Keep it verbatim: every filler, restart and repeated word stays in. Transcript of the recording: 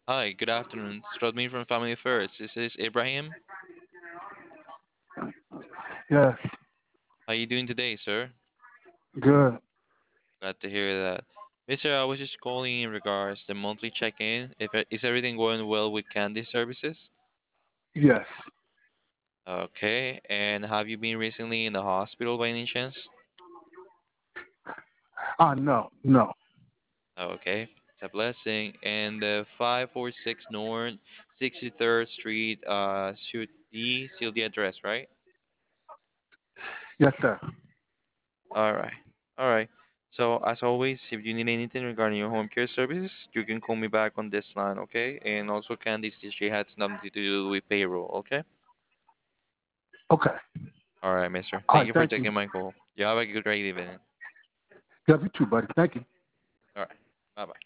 Hi, good afternoon. It's Rodney from Family Affairs. This is Ibrahim. Yes, How you doing today, sir? good. Glad to hear that. Mister, I was just calling in regards the monthly check-in. If e- is everything going well with Candy Services? Yes. Okay. And have you been recently in the hospital by any chance? Ah, no, no. Okay. It's a blessing. And the five forty-six North sixty-third Street, uh, Suite D, still the address, right? Yes, sir. All right. All right. So as always, if you need anything regarding your home care services, you can call me back on this line, okay? And also Candice, she has nothing to do with payroll, okay? Okay. All right, mister. All Thank right, you for thank you. taking my call. You have a good great evening. You have you too, buddy. Thank you. All right. Bye-bye.